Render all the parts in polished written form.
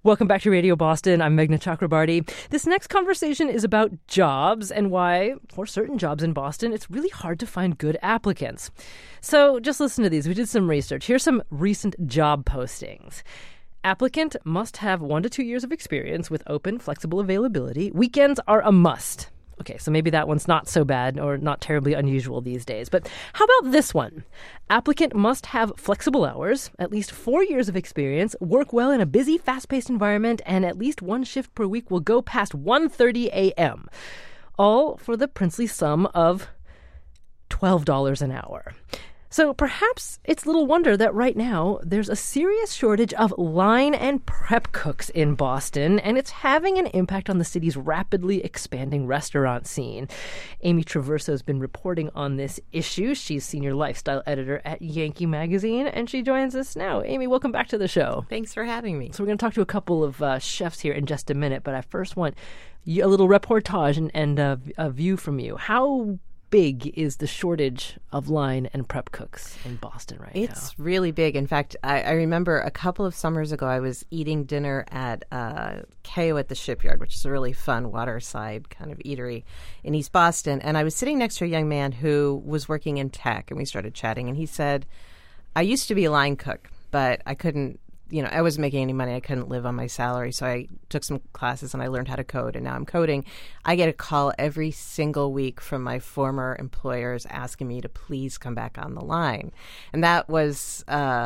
Welcome back to Radio Boston. I'm Meghna Chakrabarty. This next conversation is about jobs and why, for certain jobs in Boston, it's really hard to find good applicants. So just listen to these. We did some research. Here's some recent job postings. Applicant must have 1 to 2 years of experience with open, flexible availability. Weekends are a must. Okay, so maybe that one's not so bad or not terribly unusual these days. But how about this one? Applicant must have flexible hours, at least 4 years of experience, work well in a busy, fast-paced environment, and at least one shift per week will go past 1:30 a.m. All for the princely sum of $12 an hour. So perhaps it's little wonder that right now there's a serious shortage of line and prep cooks in Boston, and it's having an impact on the city's rapidly expanding restaurant scene. Amy Traverso has been reporting on this issue. She's senior lifestyle editor at Yankee Magazine, and she joins us now. Amy, welcome back to the show. Thanks for having me. So we're going to talk to a couple of chefs here in just a minute, but I first want a little reportage and a view from you. How big is the shortage of line and prep cooks in Boston right now? It's really big. In fact, I remember a couple of summers ago, I was eating dinner at KO at the Shipyard, which is a really fun waterside kind of eatery in East Boston. And I was sitting next to a young man who was working in tech, and we started chatting. And he said, I used to be a line cook, but I couldn't, I wasn't making any money. I couldn't live on my salary. So I took some classes and I learned how to code, and now I'm coding. I get a call every single week from my former employers asking me to please come back on the line. And that was,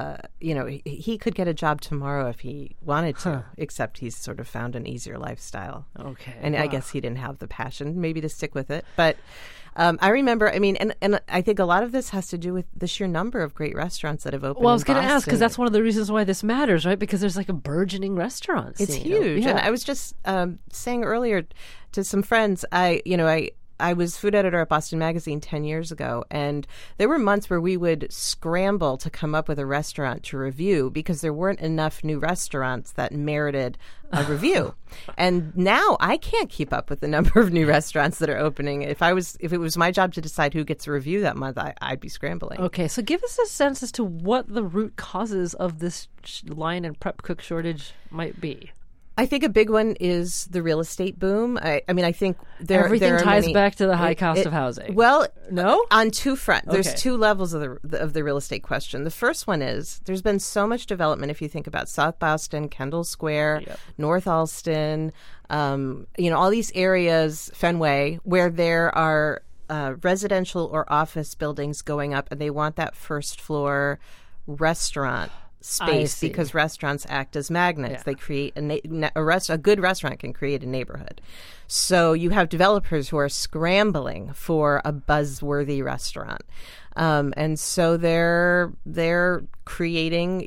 he could get a job tomorrow if he wanted to, except he's sort of found an easier lifestyle. Okay. And I guess he didn't have the passion maybe to stick with it. But I remember, and I think a lot of this has to do with the sheer number of great restaurants that have opened. Well, I was going to ask, because that's one of the reasons why this matters, right? Because there's like a burgeoning restaurant scene. It's huge. Yeah. And I was just saying earlier to some friends, I was food editor at Boston Magazine 10 years ago, and there were months where we would scramble to come up with a restaurant to review because there weren't enough new restaurants that merited a review. And now I can't keep up with the number of new restaurants that are opening. If it was my job to decide who gets a review that month, I'd be scrambling. Okay, so give us a sense as to what the root causes of this line and prep cook shortage might be. I think a big one is the real estate boom. I think everything ties many, back to the high cost of housing. Well, no, on two fronts. There's okay. two levels of the real estate question. The first one is there's been so much development. If you think about South Boston, Kendall Square, yep. North Allston, all these areas, Fenway, where there are residential or office buildings going up, and they want that first floor restaurant space because restaurants act as magnets. Yeah. They create a good restaurant can create a neighborhood. So you have developers who are scrambling for a buzzworthy restaurant. And so they're creating,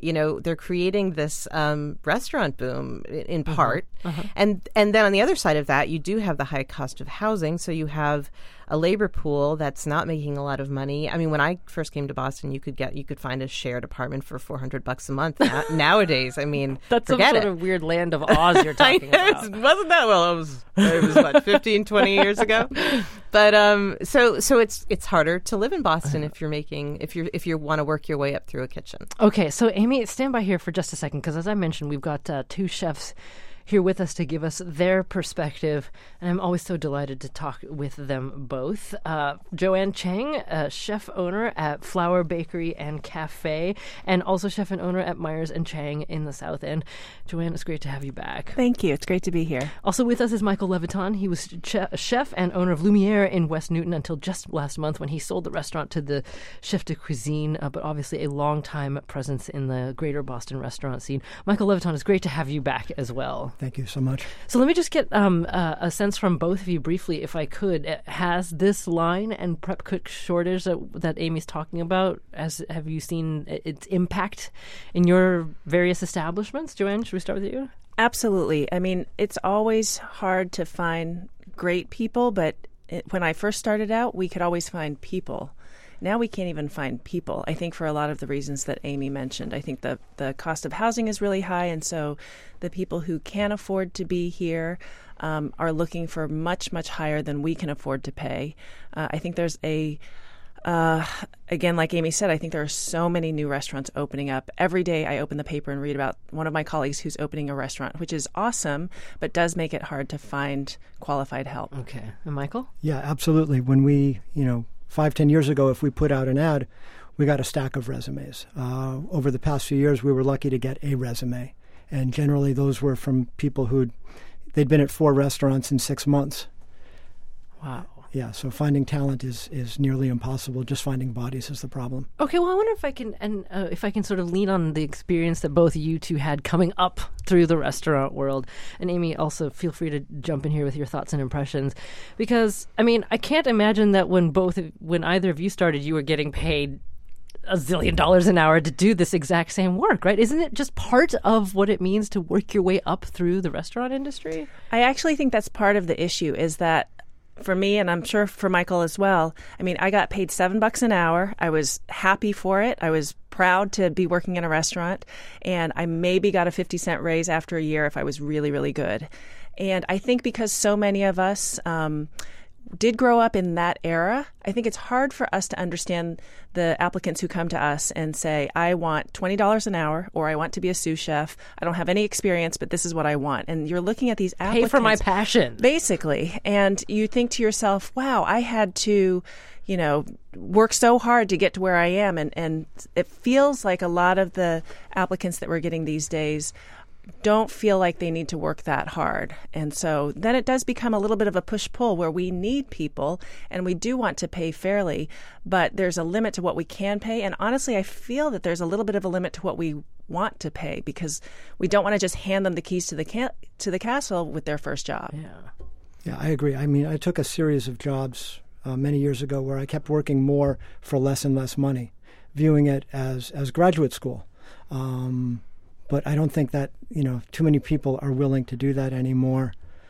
this restaurant boom in part. Uh-huh. And then on the other side of that, you do have the high cost of housing. So you have a labor pool that's not making a lot of money. I mean, when I first came to Boston, you could find a shared apartment for $400 a month. Nowadays, I mean, that's some sort of weird land of Oz you're talking about. Wasn't that well? It was what, 15, 20 years ago. But so it's harder to live in Boston if you want to work your way up through a kitchen. Okay, so Amy, stand by here for just a second, because as I mentioned, we've got two chefs here with us to give us their perspective, and I'm always so delighted to talk with them both. Joanne Chang, chef owner at Flower Bakery and Cafe, and also chef and owner at Myers and Chang in the South End. Joanne, it's great to have you back. Thank you. It's great to be here. Also with us is Michael Leviton. He was chef and owner of Lumiere in West Newton until just last month when he sold the restaurant to the Chef de Cuisine, but obviously a long-time presence in the greater Boston restaurant scene. Michael Leviton, it's great to have you back as well. Thank you so much. So let me just get a sense from both of you briefly, if I could. Has this line and prep cook shortage that Amy's talking about, have you seen its impact in your various establishments? Joanne, should we start with you? Absolutely. I mean, it's always hard to find great people, but when I first started out, we could always find people. Now we can't even find people, I think, for a lot of the reasons that Amy mentioned. I think the cost of housing is really high, and so the people who can afford to be here are looking for much, much higher than we can afford to pay. I think there's a Again, like Amy said, I think there are so many new restaurants opening up. Every day I open the paper and read about one of my colleagues who's opening a restaurant, which is awesome, but does make it hard to find qualified help. Okay. And Michael? Yeah, absolutely. When we, 5-10 years ago, if we put out an ad, we got a stack of resumes. Over the past few years, we were lucky to get a resume. And generally those were from people they'd been at 4 restaurants in 6 months. Wow. Yeah, so finding talent is nearly impossible. Just finding bodies is the problem. Okay, well, I wonder if I can sort of lean on the experience that both you two had coming up through the restaurant world. And Amy, also feel free to jump in here with your thoughts and impressions, because I can't imagine that when either of you started, you were getting paid $1 zillion an hour to do this exact same work, right? Isn't it just part of what it means to work your way up through the restaurant industry? I actually think that's part of the issue, is that for me, and I'm sure for Michael as well, I got paid $7 an hour. I was happy for it. I was proud to be working in a restaurant, and I maybe got a 50-cent raise after a year if I was really, really good. And I think because so many of us did grow up in that era, I think it's hard for us to understand the applicants who come to us and say, I want $20 an hour, or I want to be a sous chef. I don't have any experience, but this is what I want. And you're looking at these applicants. Pay for my passion. Basically. And you think to yourself, wow, I had to, work so hard to get to where I am. And it feels like a lot of the applicants that we're getting these days don't feel like they need to work that hard. And so then it does become a little bit of a push-pull where we need people and we do want to pay fairly, but there's a limit to what we can pay. And honestly, I feel that there's a little bit of a limit to what we want to pay, because we don't want to just hand them the keys to the castle with their first job. Yeah, I agree. I took a series of jobs many years ago where I kept working more for less and less money, viewing it as graduate school. But I don't think that, too many people are willing to do that anymore.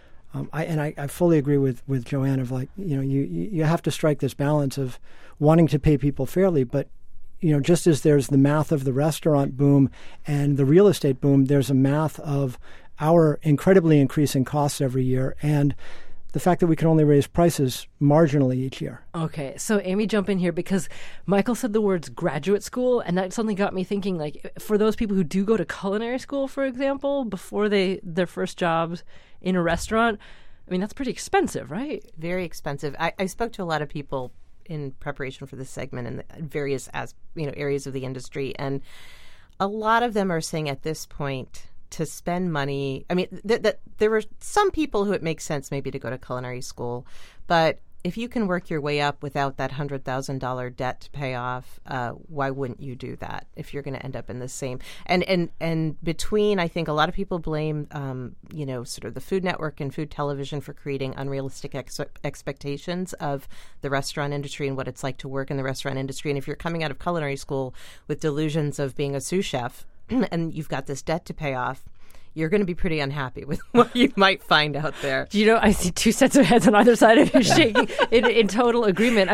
I fully agree with Joanne of you have to strike this balance of wanting to pay people fairly, but, just as there's the math of the restaurant boom and the real estate boom, there's a math of our incredibly increasing costs every year and the fact that we can only raise prices marginally each year. Okay, so Amy, jump in here, because Michael said the words graduate school, and that suddenly got me thinking, for those people who do go to culinary school, for example, before their first jobs in a restaurant, that's pretty expensive, right? Very expensive. I spoke to a lot of people in preparation for this segment in the various areas of the industry, and a lot of them are saying at this point, to spend money, there were some people who it makes sense maybe to go to culinary school, but if you can work your way up without that $100,000 debt to pay off, why wouldn't you do that if you're going to end up in the same? And between, I think a lot of people blame, sort of the Food Network and food television for creating unrealistic expectations of the restaurant industry and what it's like to work in the restaurant industry. And if you're coming out of culinary school with delusions of being a sous chef, and you've got this debt to pay off, you're going to be pretty unhappy with what you might find out there. I see two sets of heads on either side of you shaking in total agreement.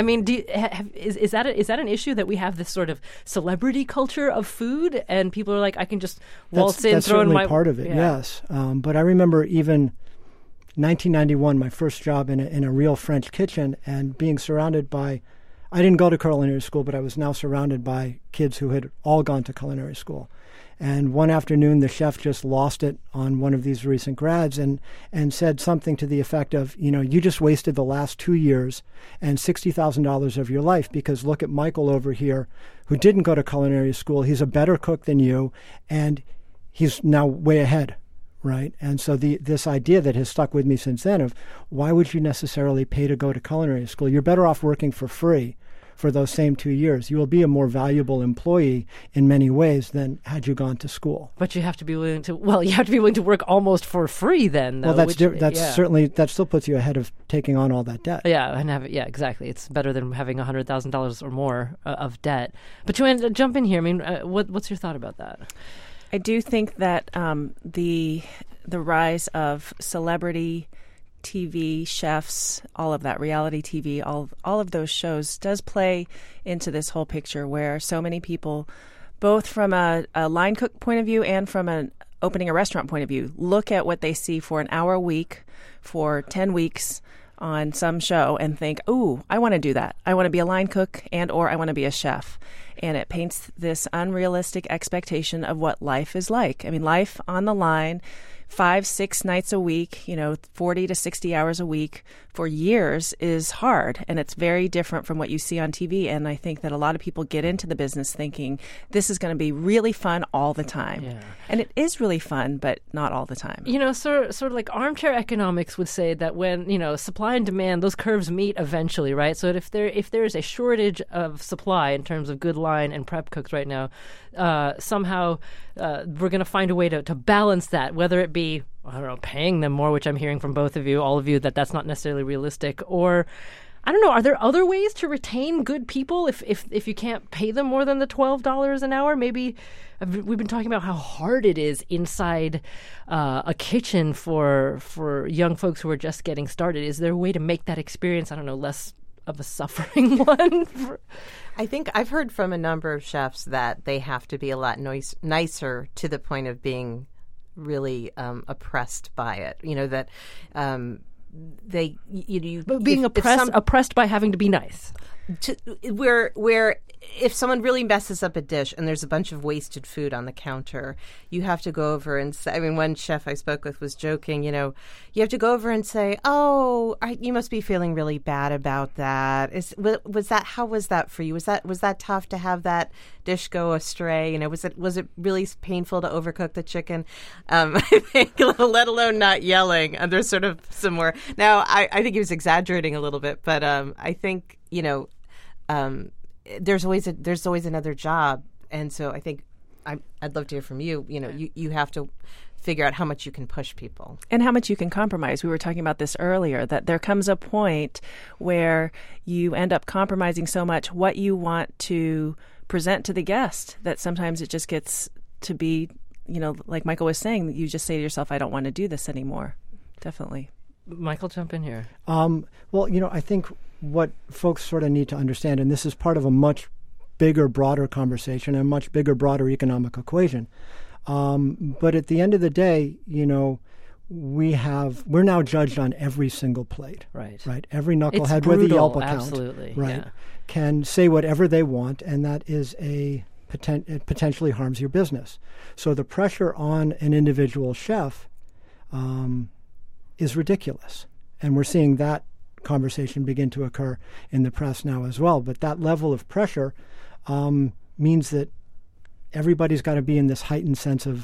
Is that an issue that we have this sort of celebrity culture of food, and people are like, I can just waltz in, throw in my... That's certainly part of it, yes. But I remember even 1991, my first job in a real French kitchen, and being surrounded by... I didn't go to culinary school, but I was now surrounded by kids who had all gone to culinary school. And one afternoon, the chef just lost it on one of these recent grads and said something to the effect of, you just wasted the last 2 years and $60,000 of your life, because look at Michael over here who didn't go to culinary school. He's a better cook than you, and he's now way ahead, right? And so this idea that has stuck with me since then of why would you necessarily pay to go to culinary school? You're better off working for free for those same 2 years. You will be a more valuable employee in many ways than had you gone to school. But you have to be willing to work almost for free then, though. Well, certainly, that still puts you ahead of taking on all that debt. Yeah, exactly. It's better than having $100,000 or more of debt. But Joanne, jump in here. What's your thought about that? I do think that the rise of celebrity TV, chefs, all of that, reality TV, all of those shows does play into this whole picture where so many people, both from a line cook point of view and from an opening a restaurant point of view, look at what they see for an hour a week for 10 weeks on some show and think, "Ooh, I want to do that. I want to be a line cook or I want to be a chef." And it paints this unrealistic expectation of what life is like. I mean, life on the line, 5-6 nights a week, 40 to 60 hours a week for years is hard. And it's very different from what you see on TV. And I think that a lot of people get into the business thinking this is going to be really fun all the time. Yeah. And it is really fun, but not all the time. Sort of like armchair economics would say that when, supply and demand, those curves meet eventually, right? So that if there is a shortage of supply in terms of good line and prep cooks right now, somehow we're going to find a way to balance that, whether it be, I don't know, paying them more, which I'm hearing from both of you, all of you, that's not necessarily realistic, or I don't know, are there other ways to retain good people if you can't pay them more than the $12 an hour? Maybe we've been talking about how hard it is inside a kitchen for young folks who are just getting started. Is there a way to make that experience, I don't know, less of a suffering one? I think I've heard from a number of chefs that they have to be a lot nicer to the point of being really oppressed by it. That they being oppressed by having to be nice. Where if someone really messes up a dish and there's a bunch of wasted food on the counter, you have to go over and say, one chef I spoke with was joking, you have to go over and say, "Oh, you must be feeling really bad about that. How was that for you? Was that tough to have that dish go astray? Was it really painful to overcook the chicken?" I think, let alone not yelling. And there's sort of some more. Now, I think he was exaggerating a little bit, but I think, there's always another job, and so I think I'd love to hear from you. You have to figure out how much you can push people and how much you can compromise. We were talking about this earlier, that there comes a point where you end up compromising so much what you want to present to the guest that sometimes it just gets to be, like Michael was saying, you just say to yourself, "I don't want to do this anymore." Definitely. Michael, jump in here. I think what folks sort of need to understand, and this is part of a much bigger, broader conversation, a much bigger, broader economic equation. But at the end of the day, we're now judged on every single plate. Right. Right. Every knucklehead it's brutal, with a Yelp account. Absolutely. Right. Yeah. Can say whatever they want, and that is it potentially harms your business. So the pressure on an individual chef is ridiculous. And we're seeing that conversation begin to occur in the press now as well. But that level of pressure means that everybody's got to be in this heightened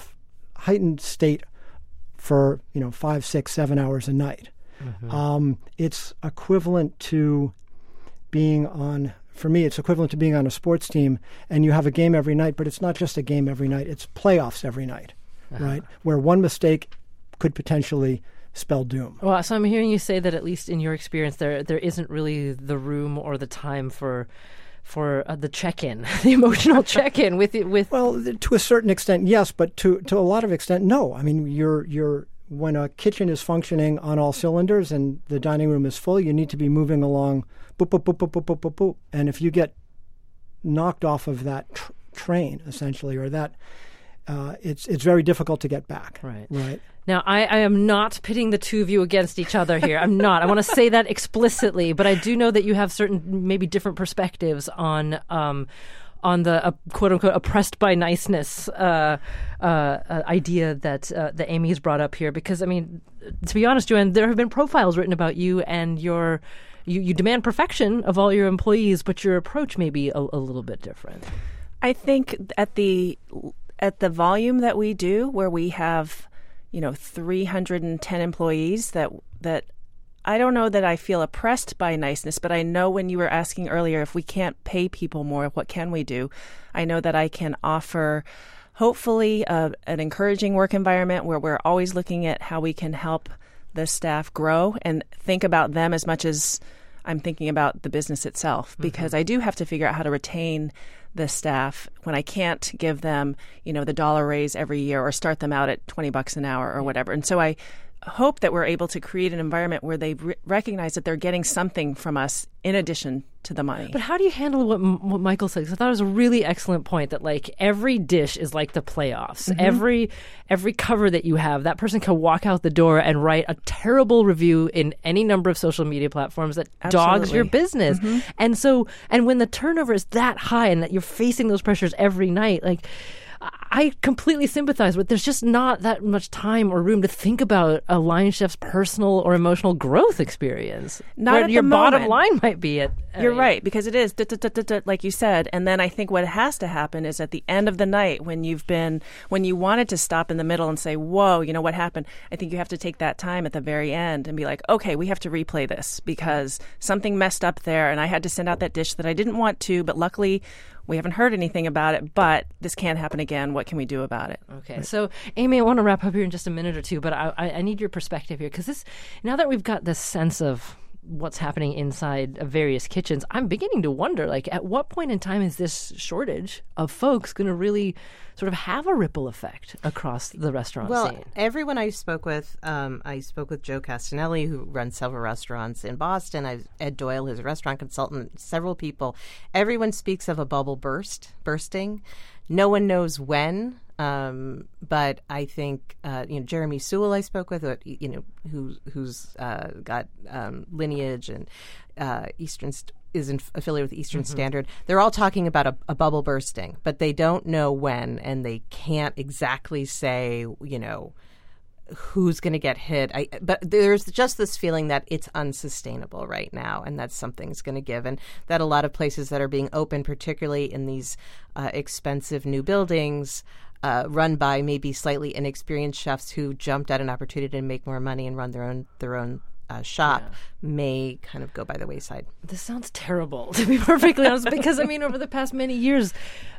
state for 5, 6, 7 hours a night. Mm-hmm. It's equivalent to being on. For me, it's equivalent to being on a sports team, and you have a game every night. But it's not just a game every night; it's playoffs every night, right? Where one mistake could potentially spell doom. Well, so I'm hearing you say that at least in your experience, there isn't really the room or the time for the check-in, the emotional check-in with. Well, to a certain extent, yes, but to a lot of extent, no. I mean, you're when a kitchen is functioning on all cylinders and the dining room is full, you need to be moving along, boop, boop, boop, boop, boop, boop, boop, boop. And if you get knocked off of that train, essentially, or that, it's very difficult to get back. Right. Now, I am not pitting the two of you against each other here. I'm not. I want to say that explicitly, but I do know that you have certain, maybe different perspectives on the quote unquote oppressed by niceness idea that Amy has brought up here. Because, I mean, to be honest, Joanne, there have been profiles written about you and you demand perfection of all your employees, but your approach may be a little bit different. I think at the volume that we do, where we have 310 employees, that I don't know that I feel oppressed by niceness, but I know when you were asking earlier if we can't pay people more, what can we do? I know that I can offer, hopefully, an encouraging work environment where we're always looking at how we can help the staff grow and think about them as much as I'm thinking about the business itself, because I do have to figure out how to retain the staff when I can't give them, the dollar raise every year or start them out at $20 an hour or whatever. And so I hope that we're able to create an environment where they recognize that they're getting something from us in addition to the money. But how do you handle what Michael said? 'Cause I thought it was a really excellent point that like every dish is like the playoffs. Mm-hmm. Every cover that you have, that person can walk out the door and write a terrible review in any number of social media platforms that dogs your business. Mm-hmm. And when the turnover is that high and that you're facing those pressures every night, like I completely sympathize, but there's just not that much time or room to think about a line chef's personal or emotional growth experience. Not at your the bottom moment. line might be it. You're right, because it is like you said. And then I think what has to happen is at the end of the night when you wanted to stop in the middle and say, whoa, you know what happened? I think you have to take that time at the very end and be like, okay, we have to replay this because something messed up there and I had to send out that dish that I didn't want to, but luckily we haven't heard anything about it, but this can't happen again. What can we do about it? Okay. So, Amy, I want to wrap up here in just a minute or two, but I need your perspective here because now that we've got this sense of what's happening inside of various kitchens, I'm beginning to wonder, like, at what point in time is this shortage of folks going to really sort of have a ripple effect across the restaurant scene? Well, everyone I spoke with Joe Castanelli, who runs several restaurants in Boston. Ed Doyle, his restaurant consultant, several people. Everyone speaks of a bubble bursting. No one knows when. But I think Jeremy Sewell I spoke with, who's got Lineage and Eastern is affiliated with Eastern Standard. They're all talking about a bubble bursting, but they don't know when, and they can't exactly say who's going to get hit. But there's just this feeling that it's unsustainable right now and that something's going to give, and that a lot of places that are being open, particularly in these expensive new buildings, run by maybe slightly inexperienced chefs who jumped at an opportunity to make more money and run their own shop, may kind of go by the wayside. This sounds terrible, to be perfectly honest, because, I mean, over the past many years,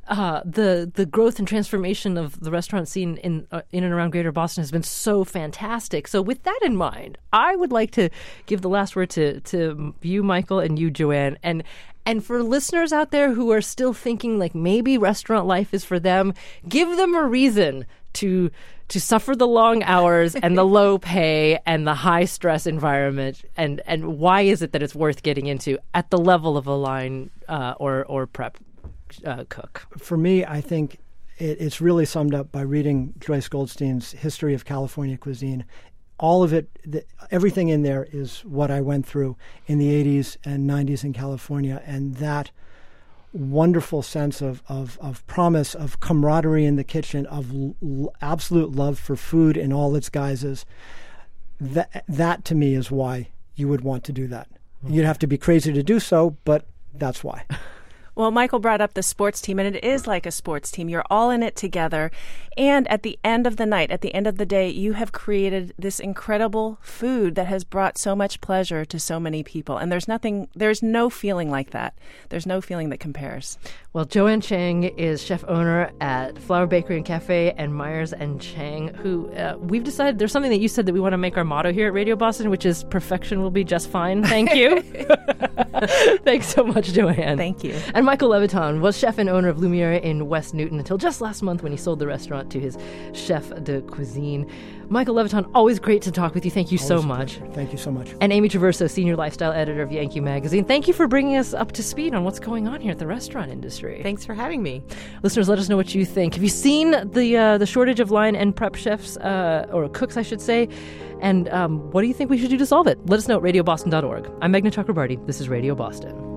the growth and transformation of the restaurant scene in and around Greater Boston has been so fantastic. So with that in mind, I would like to give the last word to you, Michael, and you, Joanne. And for listeners out there who are still thinking like maybe restaurant life is for them, give them a reason to suffer the long hours and the low pay and the high stress environment, and why is it that it's worth getting into at the level of a line or prep cook? For me, I think it's really summed up by reading Joyce Goldstein's History of California Cuisine. All of it, everything in there is what I went through in the 80s and 90s in California, and that wonderful sense of promise, of camaraderie in the kitchen, of absolute love for food in all its guises. That to me is why you would want to do that. You'd have to be crazy to do so, but that's why. Well, Michael brought up the sports team, and it is like a sports team. You're all in it together. And at the end of the night, at the end of the day, you have created this incredible food that has brought so much pleasure to so many people. And there's no feeling like that. There's no feeling that compares. Well, Joanne Chang is chef owner at Flower Bakery and Cafe and Myers and Chang, who we've decided there's something that you said that we want to make our motto here at Radio Boston, which is perfection will be just fine. Thank you. Thanks so much, Joanne. Thank you. And Michael Levitan was chef and owner of Lumiere in West Newton until just last month when he sold the restaurant to his chef de cuisine. Michael Levitan, always great to talk with you. Thank you so much. Thank you so much. And Amy Traverso, senior lifestyle editor of Yankee Magazine. Thank you for bringing us up to speed on what's going on here at the restaurant industry. Thanks for having me. Listeners, let us know what you think. Have you seen the shortage of line and prep chefs, or cooks, I should say? And what do you think we should do to solve it? Let us know at radioboston.org. I'm Meghna Chakrabarty. This is Radio Boston.